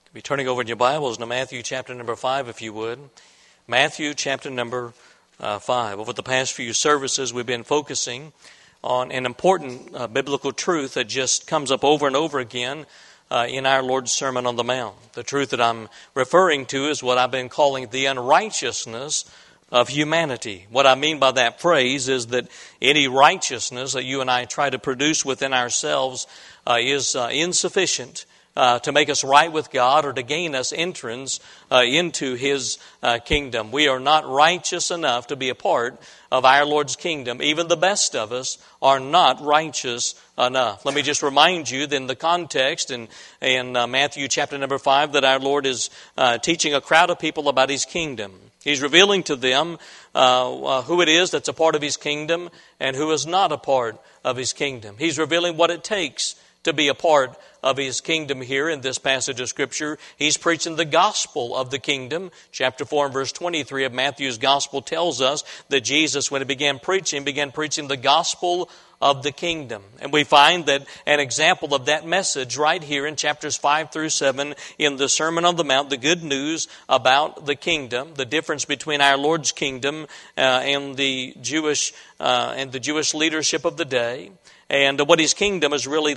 Be turning over in your Bibles to Matthew chapter number 5, if you would. Matthew chapter number 5. Over the past few services, we've been focusing on an important biblical truth that just comes up over and over again in our Lord's Sermon on the Mount. The truth that I'm referring to is what I've been calling the unrighteousness of humanity. What I mean by that phrase is that any righteousness that you and I try to produce within ourselves is insufficient to make us right with God or to gain us entrance into His kingdom. We are not righteous enough to be a part of our Lord's kingdom. Even the best of us are not righteous enough. Let me just remind you that in the context in Matthew chapter number 5 that our Lord is teaching a crowd of people about His kingdom. He's revealing to them who it is that's a part of His kingdom and who is not a part of His kingdom. He's revealing what it takes to be a part of His kingdom here in this passage of Scripture. He's preaching the gospel of the kingdom. Chapter 4 and verse 23 of Matthew's gospel tells us that Jesus, when He began preaching the gospel of the kingdom. And we find that an example of that message right here in chapters 5 through 7 in the Sermon on the Mount, the good news about the kingdom, the difference between our Lord's kingdom and the Jewish leadership of the day. And what His kingdom is really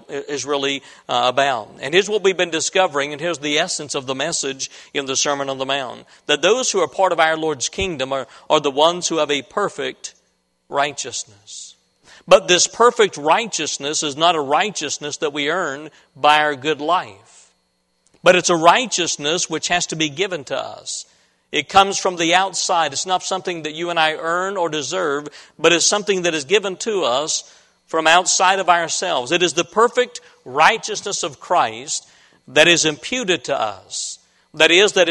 about. And here's what we've been discovering, and here's the essence of the message in the Sermon on the Mount. That those who are part of our Lord's kingdom are the ones who have a perfect righteousness. But this perfect righteousness is not a righteousness that we earn by our good life. But it's a righteousness which has to be given to us. It comes from the outside. It's not something that you and I earn or deserve, but it's something that is given to us from outside of ourselves. It is the perfect righteousness of Christ that is imputed to us. That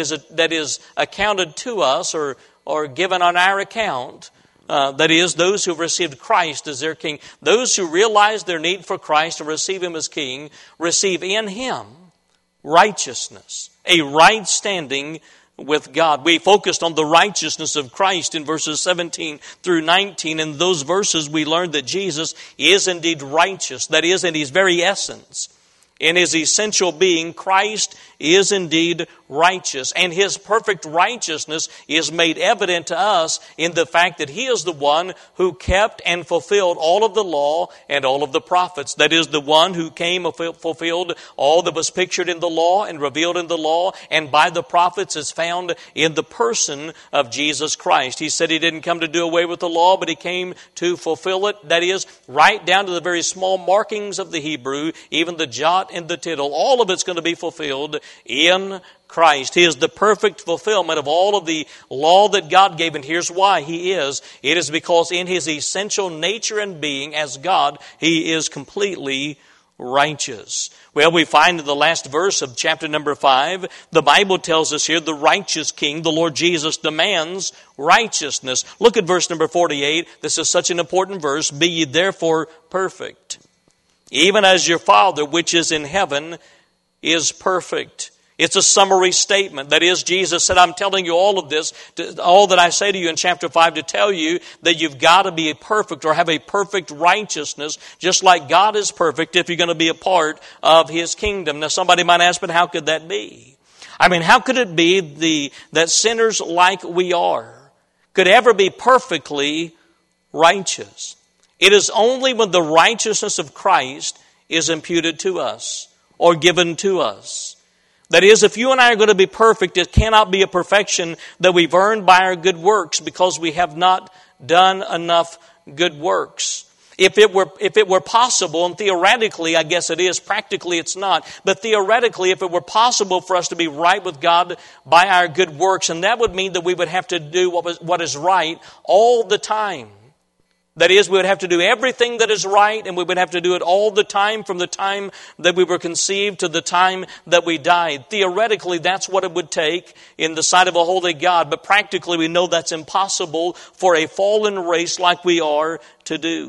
is accounted to us or given on our account. That is, those who have received Christ as their King. Those who realize their need for Christ and receive Him as King, receive in Him righteousness, a right standing with God. We focused on the righteousness of Christ in verses 17 through 19. In those verses we learned that Jesus is indeed righteous. That is, in His very essence. In His essential being, Christ is indeed righteous. And His perfect righteousness is made evident to us in the fact that He is the one who kept and fulfilled all of the law and all of the prophets. That is, the one who came and fulfilled all that was pictured in the law and revealed in the law and by the prophets is found in the person of Jesus Christ. He said He didn't come to do away with the law, but He came to fulfill it. That is, right down to the very small markings of the Hebrew, even the jot and the tittle. All of it's going to be fulfilled in Christ. He is the perfect fulfillment of all of the law that God gave. And here's why He is. It is because in His essential nature and being as God, He is completely righteous. Well, we find in the last verse of chapter number 5, the Bible tells us here the righteous King, the Lord Jesus, demands righteousness. Look at verse number 48. This is such an important verse. Be ye therefore perfect, even as your Father which is in heaven is perfect. It's a summary statement. That is, Jesus said, I'm telling you all of this, all that I say to you in chapter 5 to tell you that you've got to be perfect or have a perfect righteousness, just like God is perfect if you're going to be a part of His kingdom. Now somebody might ask, but how could that be? I mean, how could it be that sinners like we are could ever be perfectly righteous? It is only when the righteousness of Christ is imputed to us or given to us. That is, if you and I are going to be perfect, it cannot be a perfection that we've earned by our good works because we have not done enough good works. If it were possible, and theoretically, I guess it is, practically it's not, but theoretically, if it were possible for us to be right with God by our good works, and that would mean that we would have to do what is right all the time. That is, we would have to do everything that is right, and we would have to do it all the time from the time that we were conceived to the time that we died. Theoretically, that's what it would take in the sight of a holy God, but practically we know that's impossible for a fallen race like we are to do.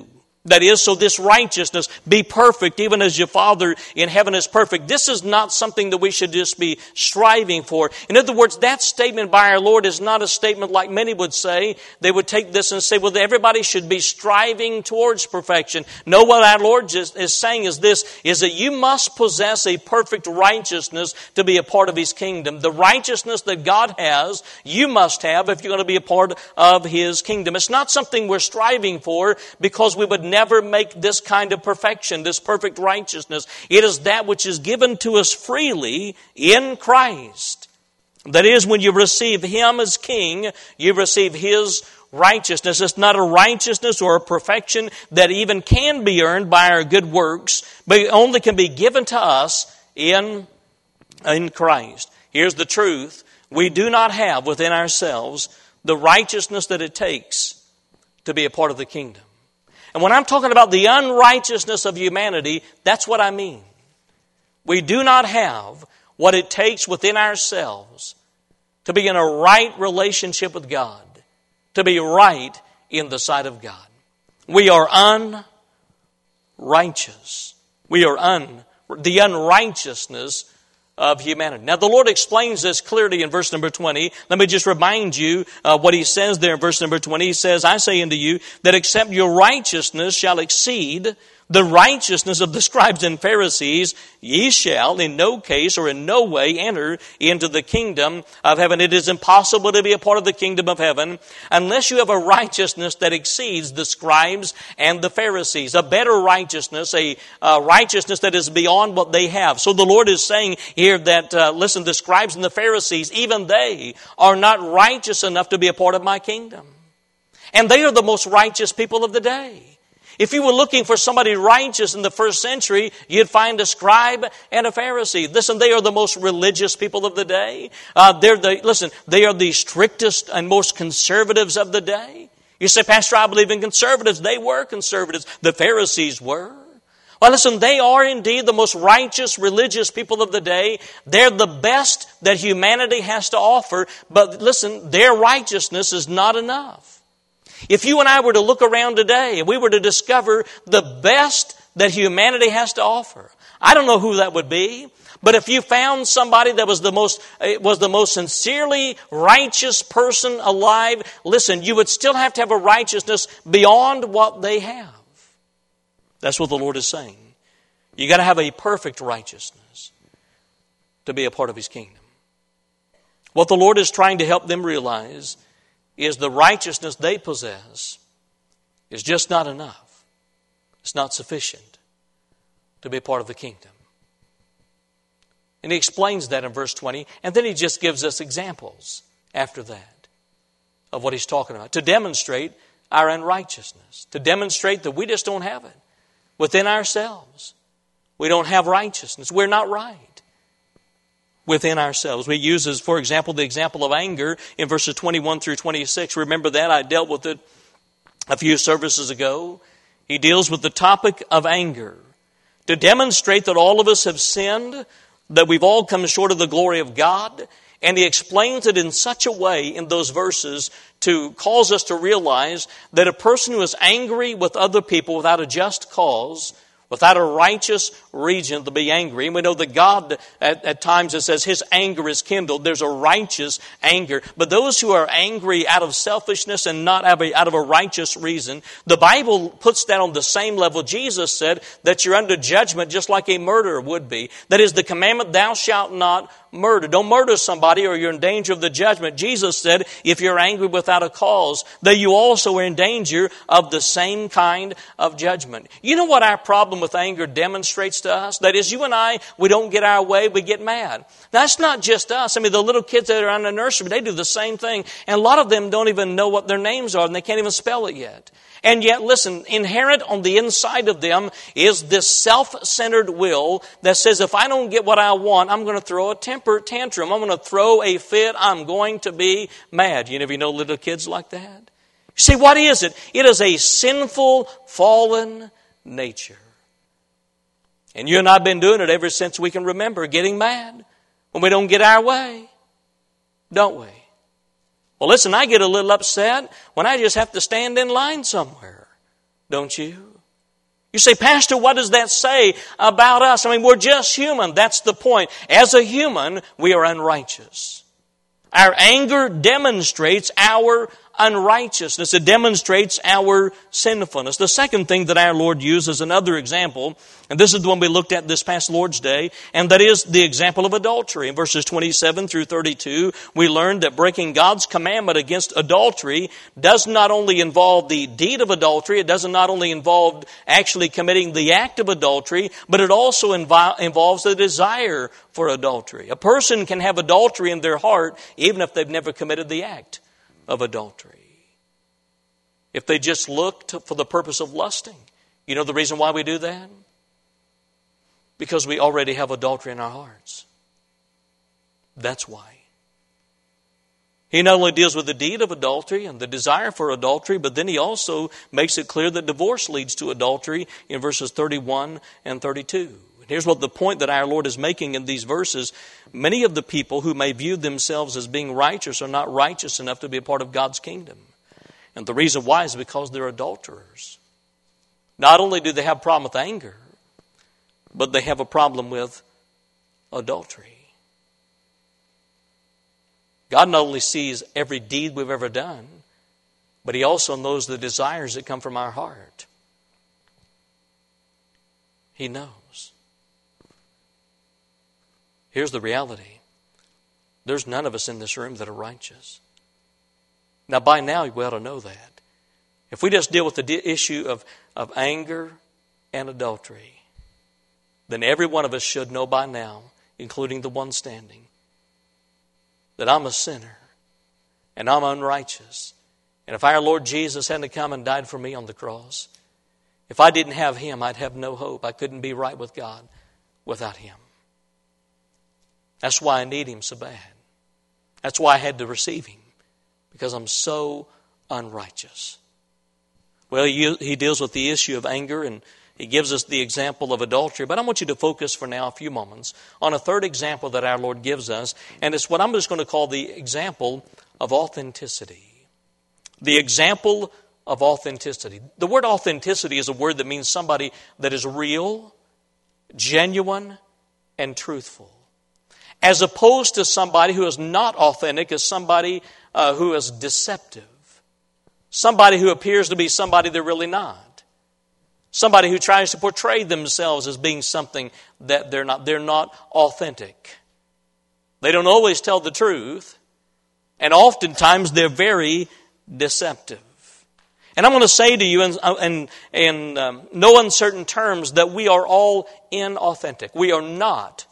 That is, so this righteousness, be perfect even as your Father in heaven is perfect. This is not something that we should just be striving for. In other words, that statement by our Lord is not a statement like many would say. They would take this and say, well, everybody should be striving towards perfection. No, what our Lord is saying is this, is that you must possess a perfect righteousness to be a part of His kingdom. The righteousness that God has, you must have if you're going to be a part of His kingdom. It's not something we're striving for because we would never make this kind of perfection, this perfect righteousness. It is that which is given to us freely in Christ. That is, when you receive Him as King, you receive His righteousness. It's not a righteousness or a perfection that even can be earned by our good works, but it only can be given to us in Christ. Here's the truth. We do not have within ourselves the righteousness that it takes to be a part of the kingdom. And when I'm talking about the unrighteousness of humanity, that's what I mean. We do not have what it takes within ourselves to be in a right relationship with God, to be right in the sight of God. We are unrighteous. We are the unrighteousness of humanity. Now, the Lord explains this clearly in verse number 20. Let me just remind you what He says there in verse number 20. He says, I say unto you that except your righteousness shall exceed the righteousness of the scribes and Pharisees, ye shall in no case or in no way enter into the kingdom of heaven. It is impossible to be a part of the kingdom of heaven unless you have a righteousness that exceeds the scribes and the Pharisees. A better righteousness, a righteousness that is beyond what they have. So the Lord is saying here that, listen, the scribes and the Pharisees, even they are not righteous enough to be a part of my kingdom. And they are the most righteous people of the day. If you were looking for somebody righteous in the first century, you'd find a scribe and a Pharisee. Listen, they are the most religious people of the day. They are the strictest and most conservatives of the day. You say, Pastor, I believe in conservatives. They were conservatives. The Pharisees were. Well, listen, they are indeed the most righteous, religious people of the day. They're the best that humanity has to offer. But listen, their righteousness is not enough. If you and I were to look around today and we were to discover the best that humanity has to offer, I don't know who that would be, but if you found somebody that was the most sincerely righteous person alive, listen, you would still have to have a righteousness beyond what they have. That's what the Lord is saying. You got to have a perfect righteousness to be a part of His kingdom. What the Lord is trying to help them realize is the righteousness they possess is just not enough. It's not sufficient to be a part of the kingdom. And He explains that in verse 20, and then He just gives us examples after that of what He's talking about to demonstrate our unrighteousness, to demonstrate that we just don't have it within ourselves. We don't have righteousness. We're not right within ourselves. We use, for example, the example of anger in verses 21 through 26. Remember that? I dealt with it a few services ago. He deals with the topic of anger to demonstrate that all of us have sinned, that we've all come short of the glory of God. And He explains it in such a way in those verses to cause us to realize that a person who is angry with other people without a just cause, without a righteous reason to be angry. And we know that God, at times it says His anger is kindled. There's a righteous anger. But those who are angry out of selfishness and not out of a righteous reason, the Bible puts that on the same level. Jesus said that you're under judgment just like a murderer would be. That is the commandment, thou shalt not murder. Don't murder somebody or you're in danger of the judgment. Jesus said, if you're angry without a cause, that you also are in danger of the same kind of judgment. You know what our problem with anger demonstrates to us? That is, you and I, we don't get our way, we get mad. That's not just us. I mean, the little kids that are in the nursery, they do the same thing. And a lot of them don't even know what their names are and they can't even spell it yet. And yet, listen, inherent on the inside of them is this self-centered will that says, if I don't get what I want, I'm going to throw a temper tantrum. I'm going to throw a fit. I'm going to be mad. You know little kids like that? You see, what is it? It is a sinful, fallen nature. And you and I have been doing it ever since we can remember, getting mad when we don't get our way, don't we? Well, listen, I get a little upset when I just have to stand in line somewhere, don't you? You say, Pastor, what does that say about us? I mean, we're just human. That's the point. As a human, we are unrighteous. Our anger demonstrates our unrighteousness. It demonstrates our sinfulness. The second thing that our Lord used as another example, and this is the one we looked at this past Lord's Day, and that is the example of adultery. In verses 27 through 32, we learned that breaking God's commandment against adultery does not only involve the deed of adultery, it doesn't not only involve actually committing the act of adultery, but it also involves the desire for adultery. A person can have adultery in their heart even if they've never committed the act of adultery. If they just looked for the purpose of lusting. You know the reason why we do that? Because we already have adultery in our hearts. That's why. He not only deals with the deed of adultery and the desire for adultery, but then he also makes it clear that divorce leads to adultery in verses 31 and 32. Here's what the point that our Lord is making in these verses. Many of the people who may view themselves as being righteous are not righteous enough to be a part of God's kingdom. And the reason why is because they're adulterers. Not only do they have a problem with anger, but they have a problem with adultery. God not only sees every deed we've ever done, but He also knows the desires that come from our heart. He knows. Here's the reality. There's none of us in this room that are righteous. Now, by now, we ought to know that. If we just deal with the issue of anger and adultery, then every one of us should know by now, including the one standing, that I'm a sinner and I'm unrighteous. And if our Lord Jesus hadn't come and died for me on the cross, if I didn't have Him, I'd have no hope. I couldn't be right with God without Him. That's why I need Him so bad. That's why I had to receive Him, because I'm so unrighteous. Well, He deals with the issue of anger, and He gives us the example of adultery. But I want you to focus for now a few moments on a third example that our Lord gives us, and it's what I'm just going to call the example of authenticity. The example of authenticity. The word authenticity is a word that means somebody that is real, genuine, and truthful. As opposed to somebody who is not authentic, as somebody who is deceptive. Somebody who appears to be somebody they're really not. Somebody who tries to portray themselves as being something that they're not. They're not authentic. They don't always tell the truth. And oftentimes they're very deceptive. And I'm going to say to you in no uncertain terms that we are all inauthentic. We are not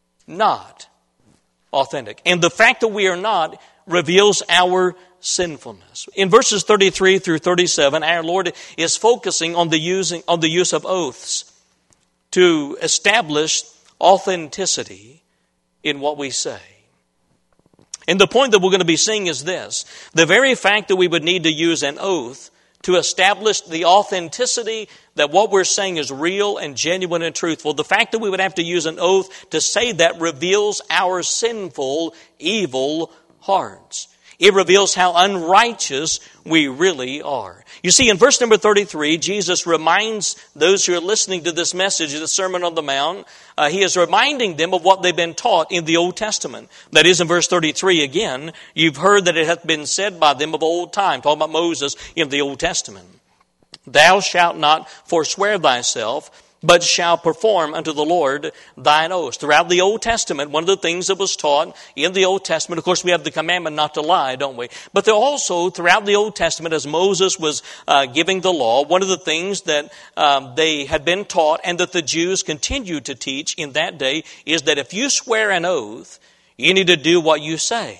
authentic. And the fact that we are not reveals our sinfulness. In verses 33 through 37, our Lord is focusing on the use of oaths to establish authenticity in what we say. And the point that we're going to be seeing is this. The very fact that we would need to use an oath to establish the authenticity that what we're saying is real and genuine and truthful. The fact that we would have to use an oath to say that reveals our sinful, evil hearts. It reveals how unrighteous we really are. You see, in verse number 33, Jesus reminds those who are listening to this message, the Sermon on the Mount, He is reminding them of what they've been taught in the Old Testament. That is, in verse 33 again, you've heard that it hath been said by them of old time, talking about Moses in the Old Testament. Thou shalt not forswear thyself, but shall perform unto the Lord thine oaths. Throughout the Old Testament, one of the things that was taught in the Old Testament, of course we have the commandment not to lie, don't we? But there also, throughout the Old Testament, as Moses was giving the law, one of the things that they had been taught and that the Jews continued to teach in that day is that if you swear an oath, you need to do what you say.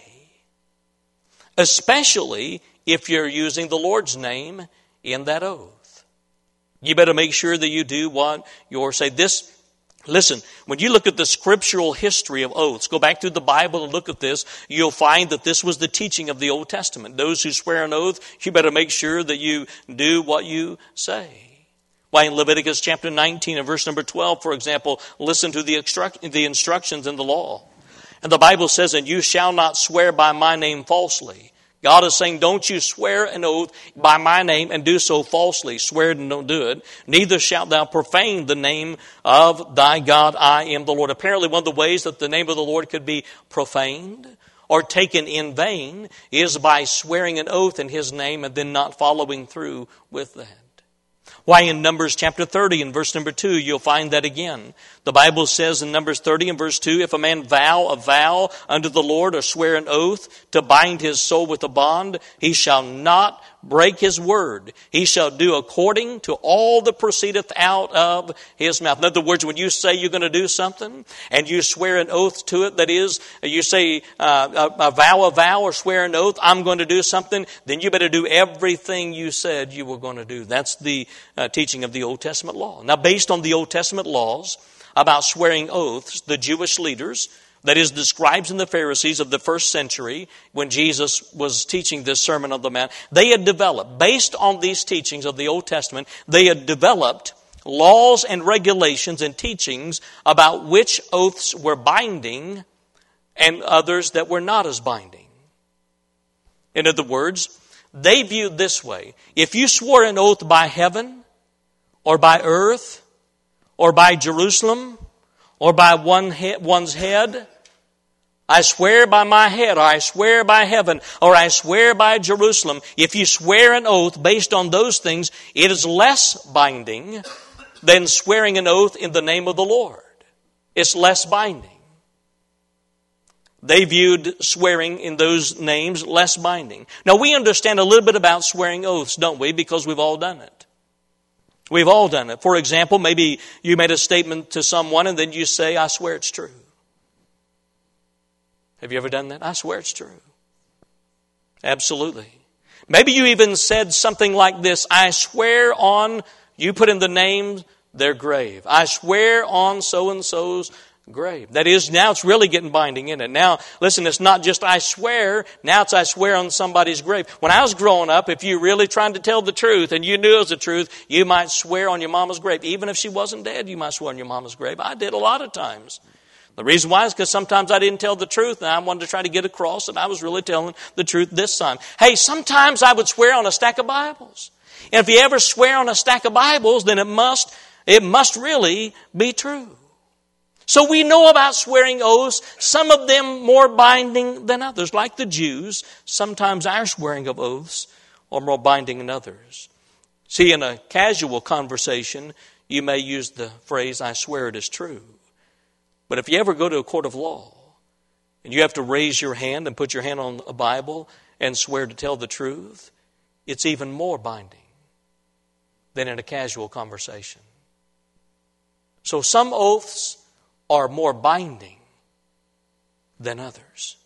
Especially if you're using the Lord's name in that oath. You better make sure that you do what you're saying. Listen, when you look at the scriptural history of oaths, go back through the Bible and look at this, you'll find that this was the teaching of the Old Testament. Those who swear an oath, you better make sure that you do what you say. Why, in Leviticus chapter 19 and verse number 12, for example, listen to the instructions in the law. And the Bible says, and you shall not swear by my name falsely. God is saying, don't you swear an oath by my name and do so falsely. Swear it and don't do it. Neither shalt thou profane the name of thy God. I am the Lord. Apparently one of the ways that the name of the Lord could be profaned or taken in vain is by swearing an oath in His name and then not following through with that. Why, in Numbers chapter 30 and verse number 2, you'll find that again. The Bible says in Numbers 30 and verse 2, if a man vow a vow unto the Lord or swear an oath to bind his soul with a bond, he shall not break his word. He shall do according to all that proceedeth out of his mouth. In other words, when you say you're going to do something and you swear an oath to it, that is, you say a vow or swear an oath, I'm going to do something, then you better do everything you said you were going to do. That's the teaching of the Old Testament law. Now, based on the Old Testament laws about swearing oaths, the Jewish leaders, that is, the scribes and the Pharisees of the first century, when Jesus was teaching this Sermon on the Mount, they had developed, based on these teachings of the Old Testament, they had developed laws and regulations and teachings about which oaths were binding and others that were not as binding. In other words, they viewed this way: if you swore an oath by heaven, or by earth, or by Jerusalem, or by one's head, I swear by my head, or I swear by heaven, or I swear by Jerusalem. If you swear an oath based on those things, it is less binding than swearing an oath in the name of the Lord. It's less binding. They viewed swearing in those names less binding. Now, we understand a little bit about swearing oaths, don't we? Because we've all done it. We've all done it. For example, maybe you made a statement to someone and then you say, I swear it's true. Have you ever done that? I swear it's true. Absolutely. Maybe you even said something like this: I swear on, you put in the name, their grave. I swear on so-and-so's grave. That is, now it's really getting binding, isn't it? Now, listen, it's not just I swear, now it's I swear on somebody's grave. When I was growing up, if you really tried to tell the truth and you knew it was the truth, you might swear on your mama's grave. Even if she wasn't dead, you might swear on your mama's grave. I did a lot of times. The reason why is because sometimes I didn't tell the truth and I wanted to try to get across and I was really telling the truth this time. Hey, sometimes I would swear on a stack of Bibles. And if you ever swear on a stack of Bibles, then it must really be true. So we know about swearing oaths, some of them more binding than others. Like the Jews, sometimes our swearing of oaths are more binding than others. See, in a casual conversation, you may use the phrase, I swear it is true. But if you ever go to a court of law and you have to raise your hand and put your hand on a Bible and swear to tell the truth, it's even more binding than in a casual conversation. So some oaths are more binding than others.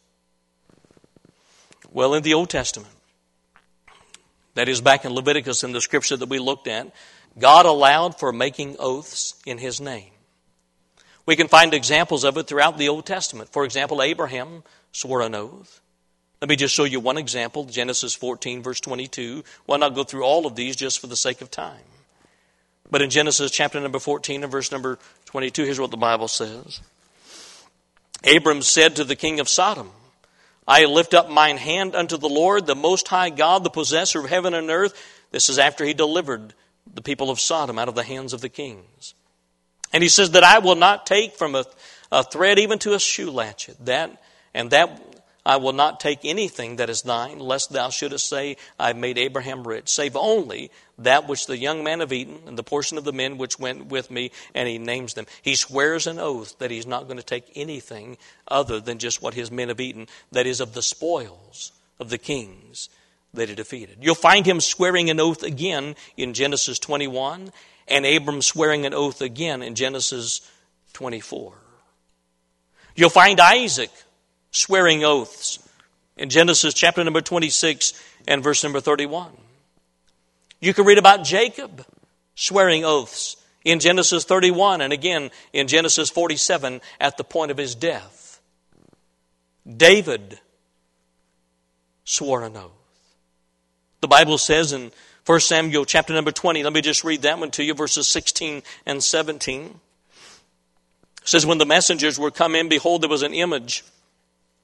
Well, in the Old Testament, that is back in Leviticus in the scripture that we looked at, God allowed for making oaths in His name. We can find examples of it throughout the Old Testament. For example, Abraham swore an oath. Let me just show you one example, Genesis 14, verse 22. Well, I'll not go through all of these just for the sake of time. But in Genesis chapter number 14 and verse number 22, here's what the Bible says. Abram said to the king of Sodom, I lift up mine hand unto the Lord, the Most High God, the possessor of heaven and earth. This is after he delivered the people of Sodom out of the hands of the kings. And he says that I will not take from a thread even to a shoe latchet, that I will not take anything that is thine, lest thou shouldest say, I have made Abraham rich, save only that which the young man have eaten, and the portion of the men which went with me, and he names them. He swears an oath that he's not going to take anything other than just what his men have eaten, that is of the spoils of the kings that he defeated. You'll find him swearing an oath again in Genesis 21, and Abram swearing an oath again in Genesis 24. You'll find Isaac swearing oaths in Genesis chapter number 26 and verse number 31. You can read about Jacob swearing oaths in Genesis 31 and again in Genesis 47 at the point of his death. David swore an oath. The Bible says in 1 Samuel chapter number 20, let me just read that one to you, verses 16 and 17. It says, when the messengers were come in, behold, there was an image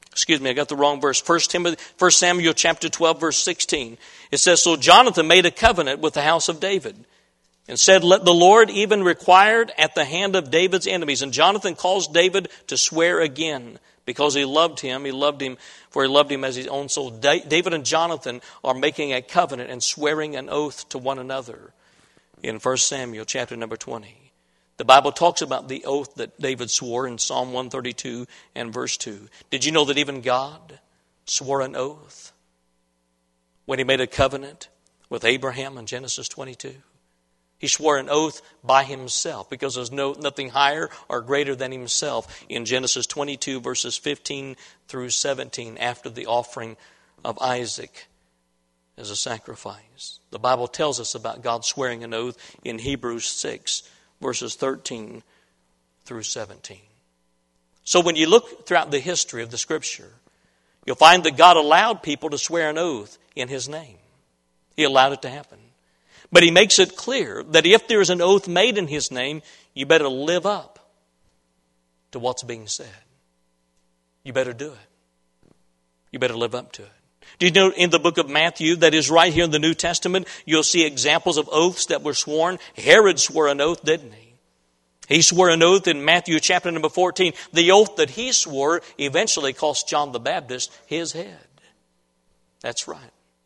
Excuse me, I got the wrong verse. 1 Samuel chapter 12, verse 16. It says, so Jonathan made a covenant with the house of David and said, let the Lord even required at the hand of David's enemies. And Jonathan caused David to swear again because he loved him. He loved him, for he loved him as his own soul. David and Jonathan are making a covenant and swearing an oath to one another in 1 Samuel chapter number 20. The Bible talks about the oath that David swore in Psalm 132 and verse 2. Did you know that even God swore an oath when he made a covenant with Abraham in Genesis 22? He swore an oath by himself because there's nothing higher or greater than himself in Genesis 22 verses 15 through 17 after the offering of Isaac as a sacrifice. The Bible tells us about God swearing an oath in Hebrews 6 verses 13 through 17. So when you look throughout the history of the Scripture, you'll find that God allowed people to swear an oath in His name. He allowed it to happen. But He makes it clear that if there is an oath made in His name, you better live up to what's being said. You better do it. You better live up to it. Do you know in the book of Matthew, that is right here in the New Testament, you'll see examples of oaths that were sworn. Herod swore an oath, didn't he? He swore an oath in Matthew chapter number 14. The oath that he swore eventually cost John the Baptist his head. That's right.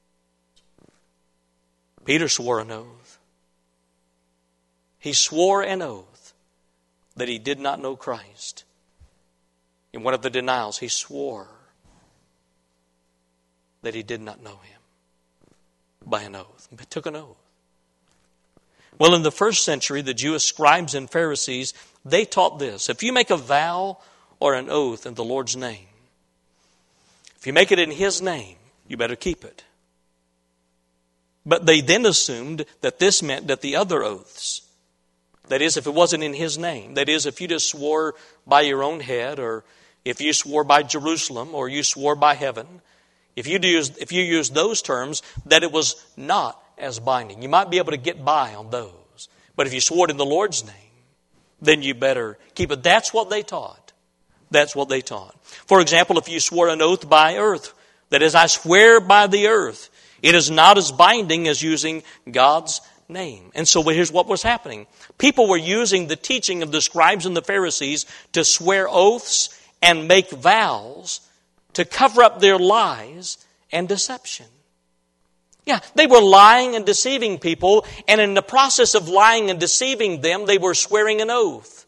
Peter swore an oath. He swore an oath that he did not know Christ. In one of the denials, he swore that he did not know Him by an oath. He took an oath. Well, in the first century, the Jewish scribes and Pharisees, they taught this. If you make a vow or an oath in the Lord's name, if you make it in His name, you better keep it. But they then assumed that this meant that the other oaths, that is, if it wasn't in His name, that is, if you just swore by your own head, or if you swore by Jerusalem, or you swore by heaven, if you use those terms, that it was not as binding. You might be able to get by on those. But if you swore it in the Lord's name, then you better keep it. That's what they taught. That's what they taught. For example, if you swore an oath by earth, that is, I swear by the earth, it is not as binding as using God's name. And so here's what was happening. People were using the teaching of the scribes and the Pharisees to swear oaths and make vows to cover up their lies and deception. Yeah, they were lying and deceiving people, and in the process of lying and deceiving them, they were swearing an oath.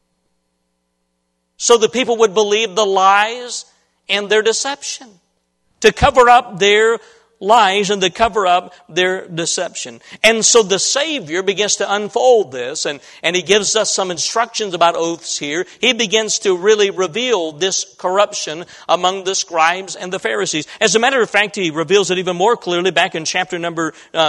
So the people would believe the lies and their deception, to cover up their lies and to cover up their deception. And so the Savior begins to unfold this, and He gives us some instructions about oaths here. He begins to really reveal this corruption among the scribes and the Pharisees. As a matter of fact, He reveals it even more clearly back in chapter number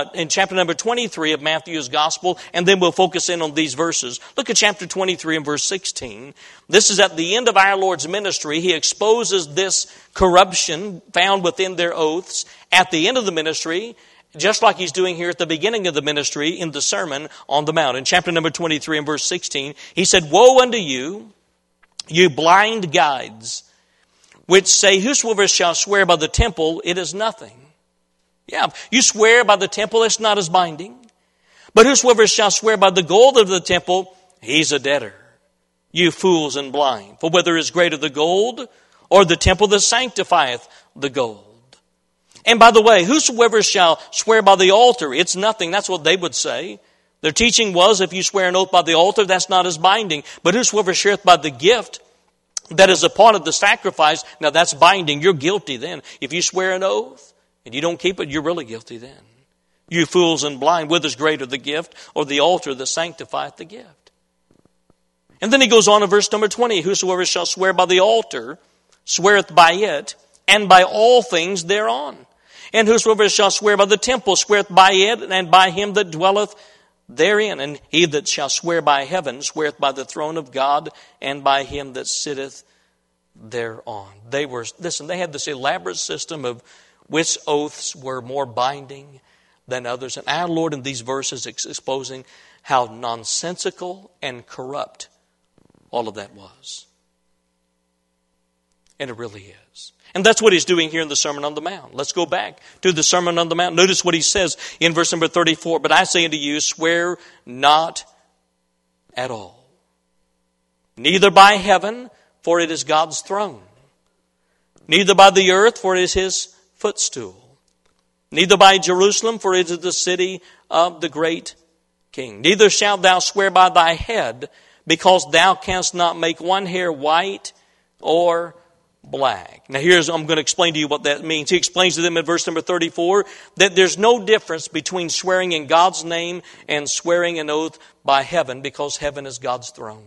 23 of Matthew's Gospel, and then we'll focus in on these verses. Look at chapter 23 and verse 16. This is at the end of our Lord's ministry. He exposes this corruption found within their oaths at the end of the ministry, just like He's doing here at the beginning of the ministry in the Sermon on the Mount. In chapter number 23 and verse 16, He said, woe unto you, you blind guides, which say, whosoever shall swear by the temple, it is nothing. Yeah, you swear by the temple, it's not as binding. But whosoever shall swear by the gold of the temple, he's a debtor. You fools and blind. For whether is greater the gold or the temple that sanctifieth the gold? And by the way, whosoever shall swear by the altar, it's nothing. That's what they would say. Their teaching was, if you swear an oath by the altar, that's not as binding. But whosoever sweareth by the gift that is a part of the sacrifice, now that's binding. You're guilty then. If you swear an oath and you don't keep it, you're really guilty then. You fools and blind, whether is greater the gift or the altar that sanctifieth the gift? And then he goes on in verse number 20, whosoever shall swear by the altar, sweareth by it, and by all things thereon. And whosoever shall swear by the temple, sweareth by it, and by him that dwelleth therein. And he that shall swear by heaven, sweareth by the throne of God, and by him that sitteth thereon. They had this elaborate system of which oaths were more binding than others. And our Lord in these verses is exposing how nonsensical and corrupt all of that was. And it really is. And that's what he's doing here in the Sermon on the Mount. Let's go back to the Sermon on the Mount. Notice what he says in verse number 34. But I say unto you, swear not at all. Neither by heaven, for it is God's throne. Neither by the earth, for it is his footstool. Neither by Jerusalem, for it is the city of the great King. Neither shalt thou swear by thy head, because thou canst not make one hair white or black. Now I'm going to explain to you what that means. He explains to them in verse number 34 that there's no difference between swearing in God's name and swearing an oath by heaven, because heaven is God's throne.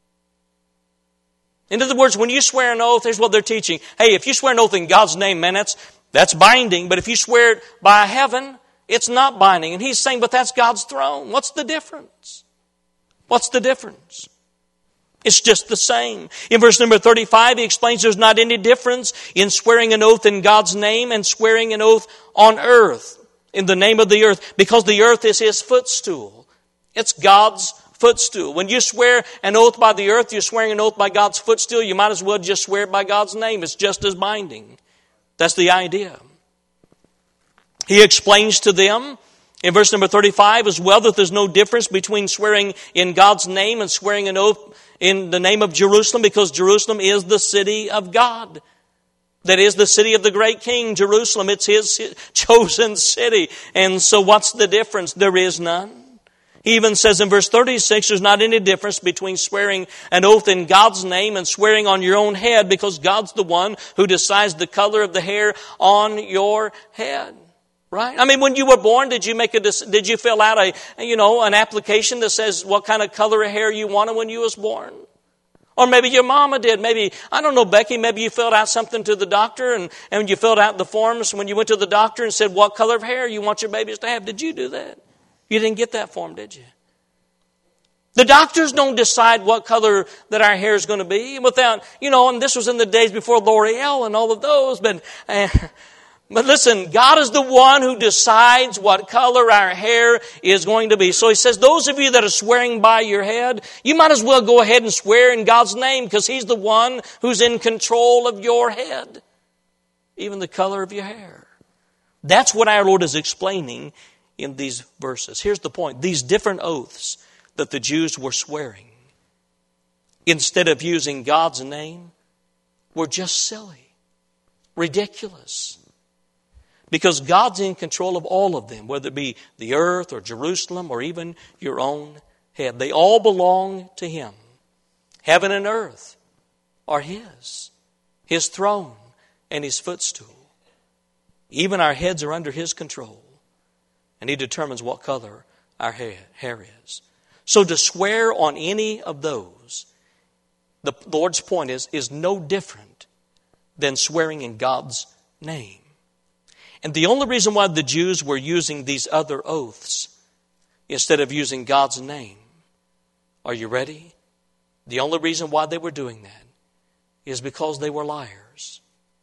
In other words, when you swear an oath, here's what they're teaching. Hey, if you swear an oath in God's name, man, that's binding. But if you swear it by heaven, it's not binding. And he's saying, but that's God's throne. What's the difference? What's the difference? It's just the same. In verse number 35, he explains there's not any difference in swearing an oath in God's name and swearing an oath on earth, in the name of the earth, because the earth is his footstool. It's God's footstool. When you swear an oath by the earth, you're swearing an oath by God's footstool. You might as well just swear it by God's name. It's just as binding. That's the idea. He explains to them in verse number 35 as well that there's no difference between swearing in God's name and swearing an oath in the name of Jerusalem, because Jerusalem is the city of God. That is the city of the great King, Jerusalem. It's his chosen city. And so what's the difference? There is none. He even says in verse 36, there's not any difference between swearing an oath in God's name and swearing on your own head, because God's the one who decides the color of the hair on your head. Right? I mean, when you were born, did you fill out an application that says what kind of color of hair you wanted when you was born? Or maybe your mama did. Maybe, I don't know, Becky, maybe you filled out something to the doctor and you filled out the forms when you went to the doctor and said what color of hair you want your babies to have. Did you do that? You didn't get that form, did you? The doctors don't decide what color that our hair is going to be. And this was in the days before L'Oreal and all of those, But listen, God is the one who decides what color our hair is going to be. So he says, those of you that are swearing by your head, you might as well go ahead and swear in God's name, because he's the one who's in control of your head, even the color of your hair. That's what our Lord is explaining in these verses. Here's the point. These different oaths that the Jews were swearing, instead of using God's name, were just silly, ridiculous. Because God's in control of all of them, whether it be the earth or Jerusalem or even your own head. They all belong to him. Heaven and earth are his throne and his footstool. Even our heads are under his control, and he determines what color our hair is. So to swear on any of those, the Lord's point is no different than swearing in God's name. And the only reason why the Jews were using these other oaths instead of using God's name, are you ready? The only reason why they were doing that is because they were liars.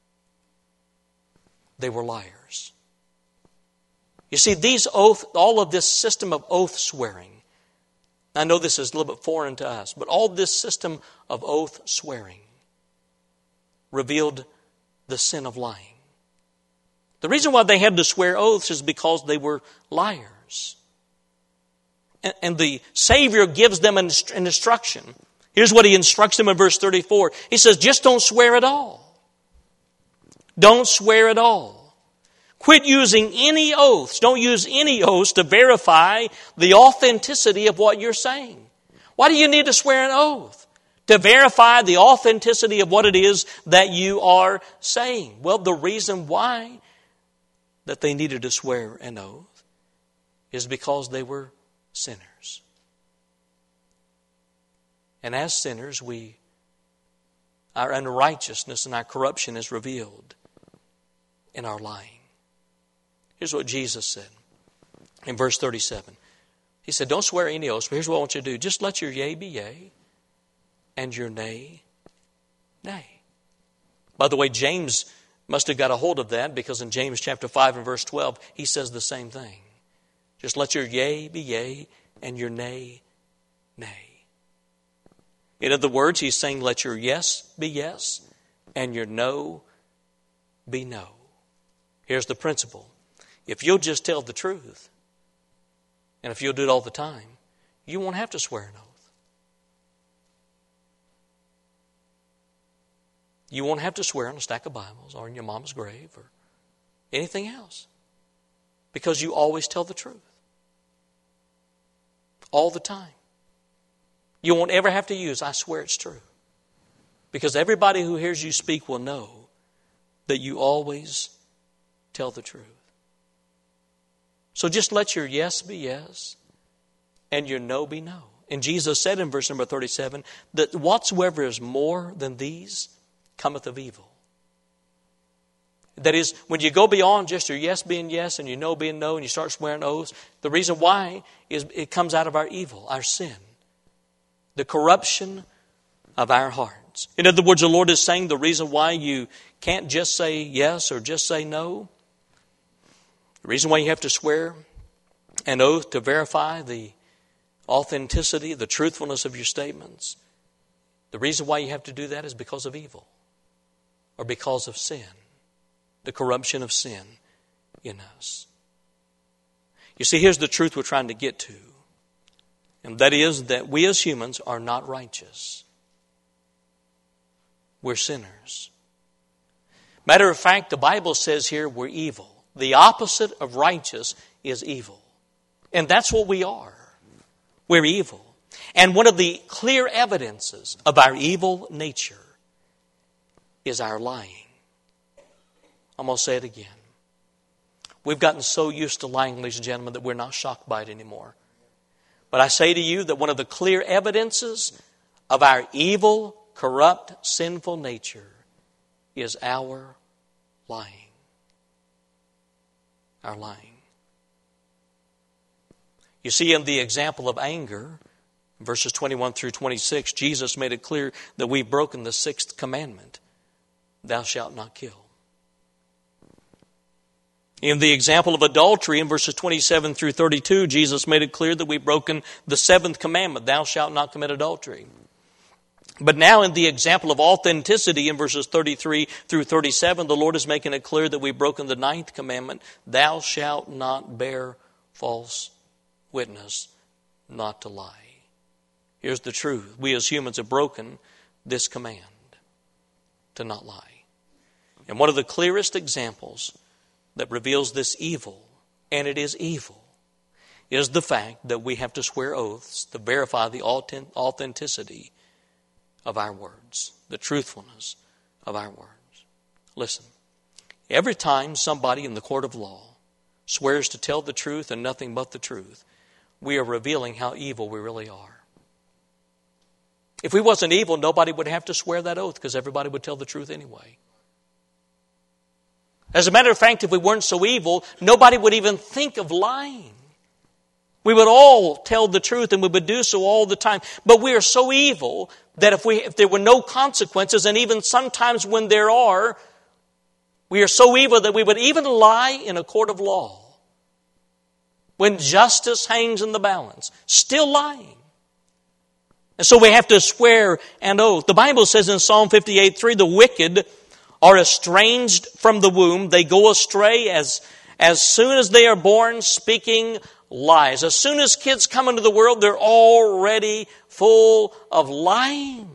They were liars. You see, all of this system of oath swearing, I know this is a little bit foreign to us, but all this system of oath swearing revealed the sin of lying. The reason why they had to swear oaths is because they were liars. And the Savior gives them an instruction. Here's what he instructs them in verse 34. He says, just don't swear at all. Don't swear at all. Quit using any oaths. Don't use any oaths to verify the authenticity of what you're saying. Why do you need to swear an oath? To verify the authenticity of what it is that you are saying. Well, the reason why that they needed to swear an oath is because they were sinners. And as sinners, our unrighteousness and our corruption is revealed in our lying. Here's what Jesus said in verse 37. He said, don't swear any oaths, but here's what I want you to do. Just let your yea be yea and your nay, nay. By the way, James must have got a hold of that, because in James chapter 5 and verse 12, he says the same thing. Just let your yea be yea and your nay, nay. In other words, he's saying let your yes be yes and your no be no. Here's the principle. If you'll just tell the truth, and if you'll do it all the time, you won't have to swear an oath. You won't have to swear on a stack of Bibles or in your mama's grave or anything else, because you always tell the truth. All the time. You won't ever have to use, I swear it's true. Because everybody who hears you speak will know that you always tell the truth. So just let your yes be yes and your no be no. And Jesus said in verse number 37 that whatsoever is more than these cometh of evil. That is, when you go beyond just your yes being yes and your no being no and you start swearing oaths, the reason why is it comes out of our evil, our sin, the corruption of our hearts. In other words, the Lord is saying the reason why you can't just say yes or just say no, the reason why you have to swear an oath to verify the authenticity, the truthfulness of your statements, the reason why you have to do that is because of evil or because of sin, the corruption of sin in us. You see, here's the truth we're trying to get to, and that is that we as humans are not righteous. We're sinners. Matter of fact, the Bible says here we're evil. The opposite of righteous is evil. And that's what we are. We're evil. And one of the clear evidences of our evil nature is our lying. I'm going to say it again. We've gotten so used to lying, ladies and gentlemen, that we're not shocked by it anymore. But I say to you that one of the clear evidences of our evil, corrupt, sinful nature is our lying. Our lying. You see, in the example of anger, verses 21 through 26, Jesus made it clear that we've broken the sixth commandment. Thou shalt not kill. In the example of adultery, in verses 27 through 32, Jesus made it clear that we've broken the seventh commandment. Thou shalt not commit adultery. But now in the example of authenticity, in verses 33 through 37, the Lord is making it clear that we've broken the ninth commandment. Thou shalt not bear false witness, not to lie. Here's the truth. We as humans have broken this command to not lie. And one of the clearest examples that reveals this evil, and it is evil, is the fact that we have to swear oaths to verify the authenticity of our words, the truthfulness of our words. Listen, every time somebody in the court of law swears to tell the truth and nothing but the truth, we are revealing how evil we really are. If we wasn't evil, nobody would have to swear that oath because everybody would tell the truth anyway. As a matter of fact, if we weren't so evil, nobody would even think of lying. We would all tell the truth and we would do so all the time. But we are so evil that if there were no consequences, and even sometimes when there are, we are so evil that we would even lie in a court of law. When justice hangs in the balance, still lying. And so we have to swear an oath. The Bible says in Psalm 58:3, the wicked are estranged from the womb. They go astray as soon as they are born, speaking lies. As soon as kids come into the world, they're already full of lying.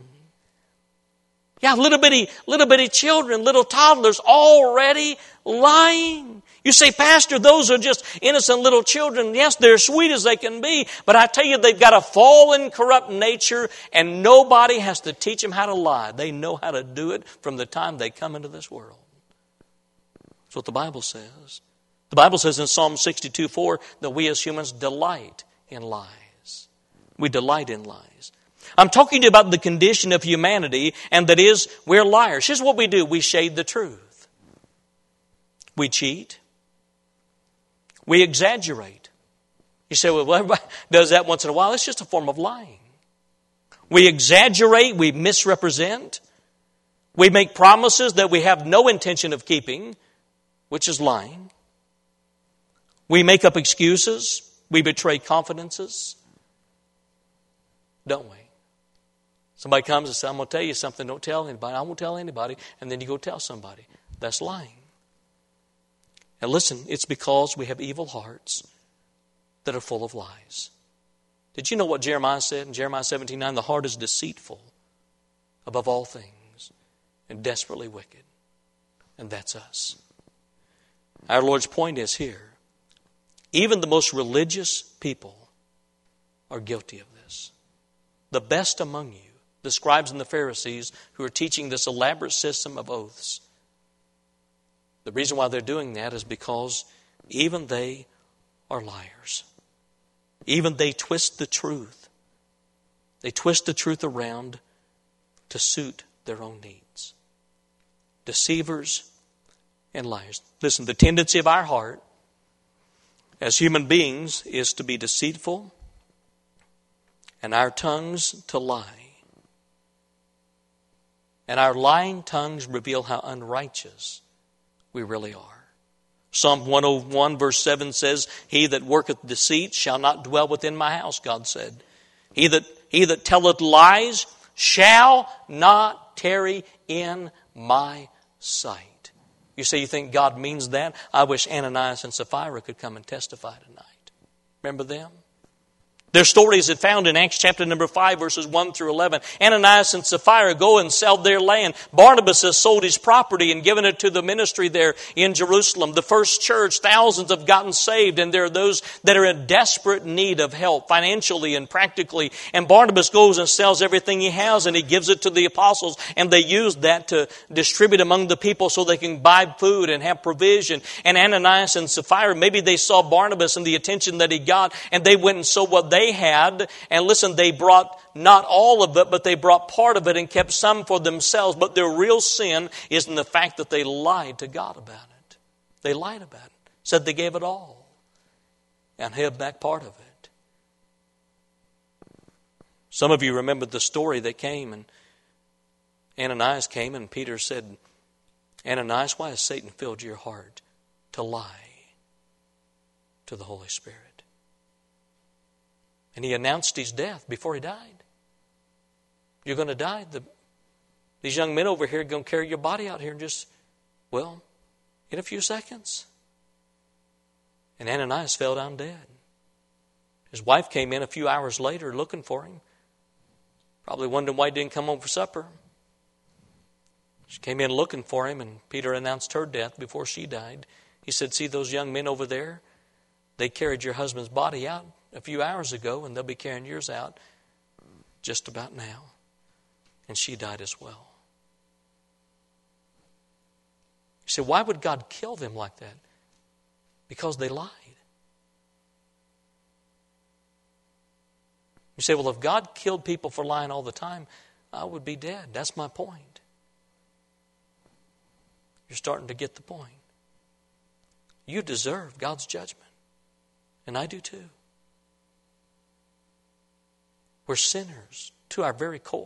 Yeah, little bitty children, little toddlers, already lying. You say, Pastor, those are just innocent little children. Yes, they're sweet as they can be, but I tell you, they've got a fallen, corrupt nature, and nobody has to teach them how to lie. They know how to do it from the time they come into this world. That's what the Bible says. The Bible says in Psalm 62:4 that we as humans delight in lies. We delight in lies. I'm talking to you about the condition of humanity, and that is, we're liars. Here's what we do. We shade the truth. We cheat. We exaggerate. You say, well, everybody does that once in a while. It's just a form of lying. We exaggerate. We misrepresent. We make promises that we have no intention of keeping, which is lying. We make up excuses. We betray confidences. Don't we? Somebody comes and says, I'm going to tell you something. Don't tell anybody. I won't tell anybody. And then you go tell somebody. That's lying. And listen, it's because we have evil hearts that are full of lies. Did you know what Jeremiah said in Jeremiah 17:9? The heart is deceitful above all things and desperately wicked. And that's us. Our Lord's point is here, even the most religious people are guilty of this. The best among you, the scribes and the Pharisees who are teaching this elaborate system of oaths, the reason why they're doing that is because even they are liars. Even they twist the truth. They twist the truth around to suit their own needs. Deceivers and liars. Listen, the tendency of our heart as human beings is to be deceitful and our tongues to lie. And our lying tongues reveal how unrighteous we really are. Psalm 101 verse 7 says, He that worketh deceit shall not dwell within my house, God said. He that telleth lies shall not tarry in my sight. You say you think God means that? I wish Ananias and Sapphira could come and testify tonight. Remember them? Their story is found in Acts chapter number 5, verses 1 through 11. Ananias and Sapphira go and sell their land. Barnabas has sold his property and given it to the ministry there in Jerusalem. The first church, thousands have gotten saved, and there are those that are in desperate need of help financially and practically. And Barnabas goes and sells everything he has, and he gives it to the apostles, and they use that to distribute among the people so they can buy food and have provision. And Ananias and Sapphira, maybe they saw Barnabas and the attention that he got, and they went and sold what they had, and listen, they brought not all of it, but they brought part of it and kept some for themselves. But their real sin is in the fact that they lied to God about it. They lied about it. Said they gave it all and held back part of it. Some of you remember the story that came, and Ananias came, and Peter said, Ananias, why has Satan filled your heart to lie to the Holy Spirit? And he announced his death before he died. You're going to die. These young men over here are going to carry your body out here in a few seconds. And Ananias fell down dead. His wife came in a few hours later looking for him. Probably wondering why he didn't come home for supper. She came in looking for him, and Peter announced her death before she died. He said, see those young men over there? They carried your husband's body out a few hours ago, and they'll be carrying yours out just about now. And she died as well. You say, why would God kill them like that? Because they lied. You say, well, if God killed people for lying all the time, I would be dead. That's my point. You're starting to get the point. You deserve God's judgment. And I do too. We're sinners to our very core.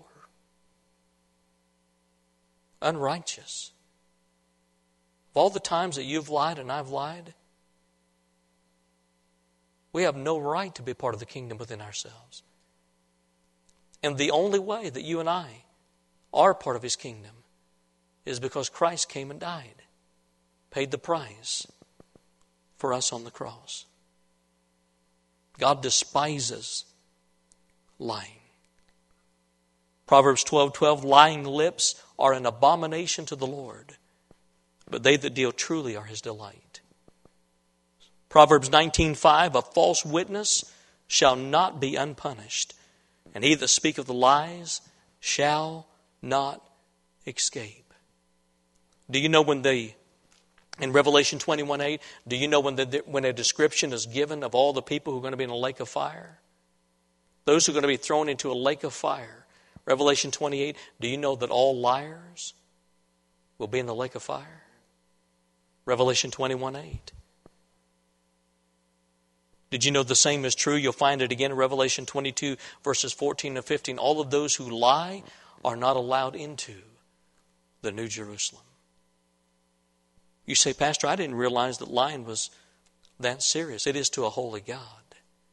Unrighteous. Of all the times that you've lied and I've lied, we have no right to be part of the kingdom within ourselves. And the only way that you and I are part of His kingdom is because Christ came and died, paid the price for us on the cross. God despises lying. Proverbs 12:12, lying lips are an abomination to the Lord, but they that deal truly are His delight. Proverbs 19:5, a false witness shall not be unpunished, and he that speaketh lies shall not escape. Do you know in Revelation 21:8, do you know when a description is given of all the people who are going to be in a lake of fire? Those who are going to be thrown into a lake of fire. Revelation 28, do you know that all liars will be in the lake of fire? Revelation 21:8. Did you know the same is true? You'll find it again in Revelation 22, verses 14 and 15. All of those who lie are not allowed into the New Jerusalem. You say, Pastor, I didn't realize that lying was that serious. It is to a holy God.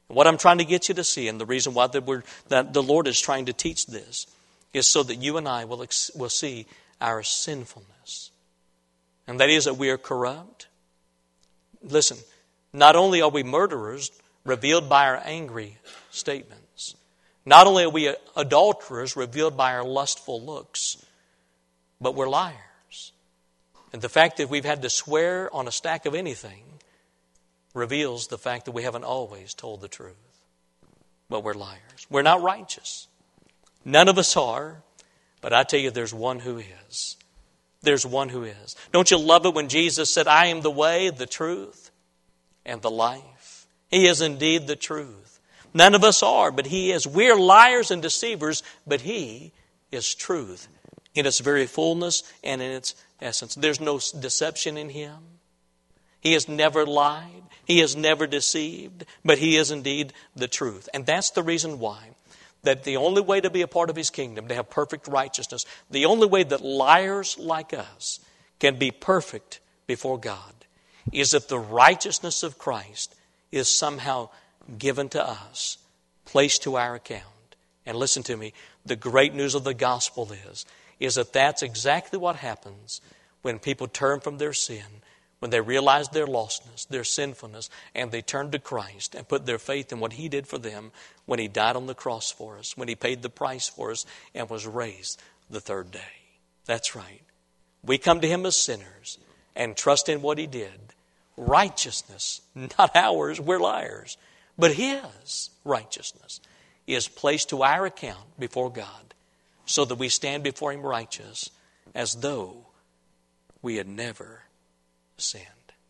What I'm trying to get you to see, and the reason why that the Lord is trying to teach this, is so that you and I will see our sinfulness. And that is that we are corrupt. Listen, not only are we murderers, revealed by our angry statements. Not only are we adulterers, revealed by our lustful looks, but we're liars. And the fact that we've had to swear on a stack of anything reveals the fact that we haven't always told the truth. But we're liars. We're not righteous. None of us are. But I tell you, there's one who is. There's one who is. Don't you love it when Jesus said, I am the way, the truth, and the life? He is indeed the truth. None of us are, but He is. We're liars and deceivers, but He is truth in its very fullness and in its essence. There's no deception in Him. He has never lied. He has never deceived, but He is indeed the truth. And that's the reason why that the only way to be a part of His kingdom, to have perfect righteousness, the only way that liars like us can be perfect before God is if the righteousness of Christ is somehow given to us, placed to our account. And listen to me, the great news of the gospel is that that's exactly what happens when people turn from their sin, when they realize their lostness, their sinfulness, and they turn to Christ and put their faith in what He did for them when He died on the cross for us, when He paid the price for us and was raised the third day. That's right. We come to Him as sinners and trust in what He did. Righteousness, not ours, we're liars, but His righteousness is placed to our account before God so that we stand before Him righteous as though we had never sinned.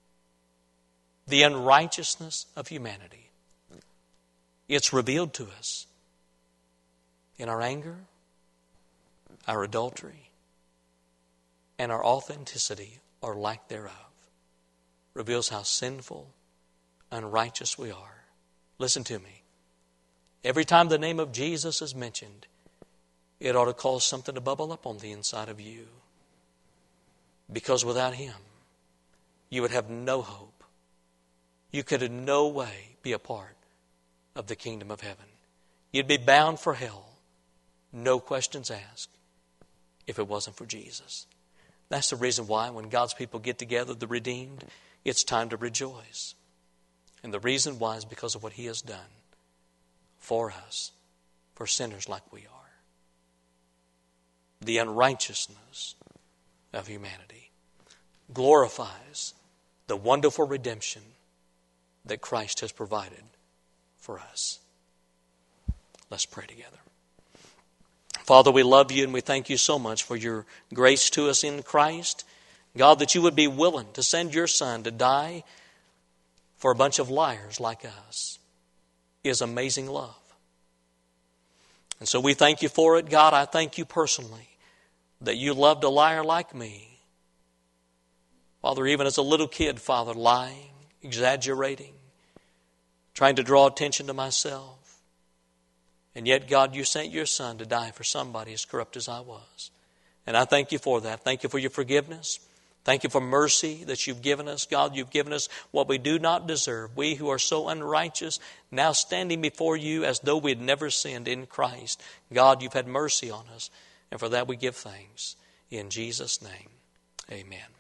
The unrighteousness of humanity, it's revealed to us in our anger, our adultery, and our authenticity or lack thereof. Reveals how sinful, unrighteous we are. Listen to me. Every time the name of Jesus is mentioned, it ought to cause something to bubble up on the inside of you. Because without Him, you would have no hope. You could in no way be a part of the kingdom of heaven. You'd be bound for hell, no questions asked, if it wasn't for Jesus. That's the reason why when God's people get together, the redeemed, it's time to rejoice. And the reason why is because of what He has done for us, for sinners like we are. The unrighteousness of humanity glorifies the wonderful redemption that Christ has provided for us. Let's pray together. Father, we love You and we thank You so much for Your grace to us in Christ. God, that You would be willing to send Your Son to die for a bunch of liars like us is amazing love. And so we thank You for it. God, I thank You personally that You loved a liar like me. Father, even as a little kid, Father, lying, exaggerating, trying to draw attention to myself. And yet, God, You sent Your Son to die for somebody as corrupt as I was. And I thank You for that. Thank You for Your forgiveness. Thank You for mercy that You've given us. God, You've given us what we do not deserve. We who are so unrighteous, now standing before You as though we had never sinned in Christ. God, You've had mercy on us. And for that we give thanks. In Jesus' name, amen.